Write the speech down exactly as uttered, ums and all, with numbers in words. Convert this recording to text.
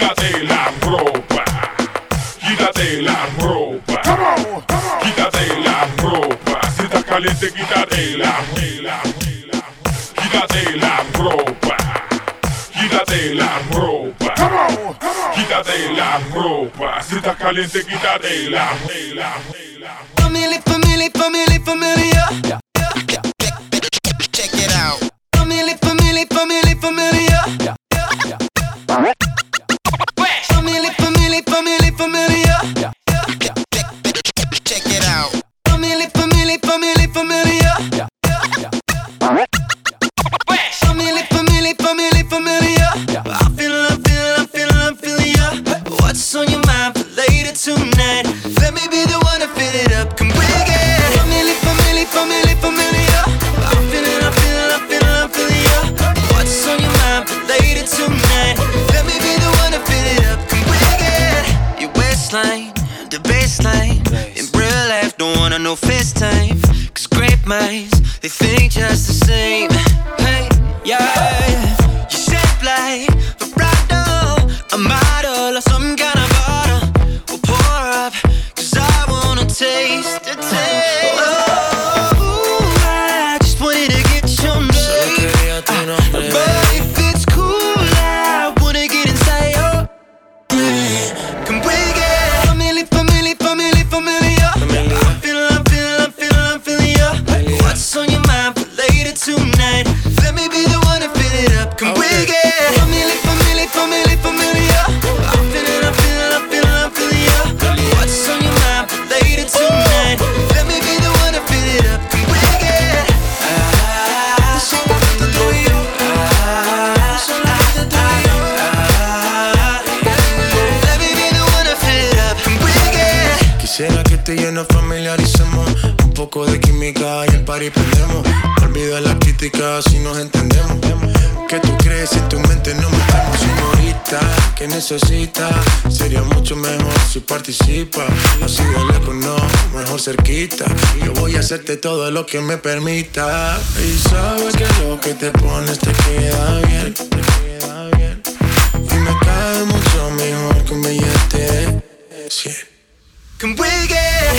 Quítate la ropa, quítate la ropa, quítate la ropa. Si estás caliente, quítate la ropa, quítate la ropa, quítate la ropa, quítate la ropa. Si estás caliente, quítate la ropa. Family, family, family, familia. Check it out. Family, family, family, familia. Family, family, family, familia. Check it out. Family, family, family, familia. Family, family, family, familia. I feel, I feel, I feel, I feel ya. What's on your mind for later tonight? Let me be the one to fill it up. Come bring it. Family, family, family, familia. I feel it, I feel it, I feel it, I feel ya. What's on your mind for later tonight? Let me be the one to fill it up. Come bring it. Your waistline, the baseline. In real life, don't wanna know FaceTime. Cause great minds, they think just the same. Hey, yeah. You shape like vibrato, a model or some kind of bottle. We'll pour up, cause I wanna taste the taste. Oh, I just wanted to get your name. But if it's cool, I wanna get inside your brain. Come bring it. Family, family, family, familia. I feel, I feel, I feel, I feel ya. What's on your mind for later tonight? Let me be the one to fill it up. Come bring it. Family, family, family, familia. I feel it, I feel it, I feel it, I feel ya. What's on your mind for later tonight? Let me be the one to fill it up. Come bring it. Ah, solamente tú y yo. Ah, solamente tú y yo. Ah, let me be the one to fill it up. Come bring it. Quisiera que tú y yo nos familiaricemos. Un poco de química y el party prendemos. Olvida la crítica si nos entendemos. ¿Qué tú crees si en tu mente no metemos? Señorita, ¿qué necesitas? Sería mucho mejor si participa. Así de lejos no, mejor cerquita. Yo voy a hacerte todo lo que me permita. Y sabes que lo que te pones te queda bien, te queda bien. Y me cae mucho mejor que un billete cien. Come bring it.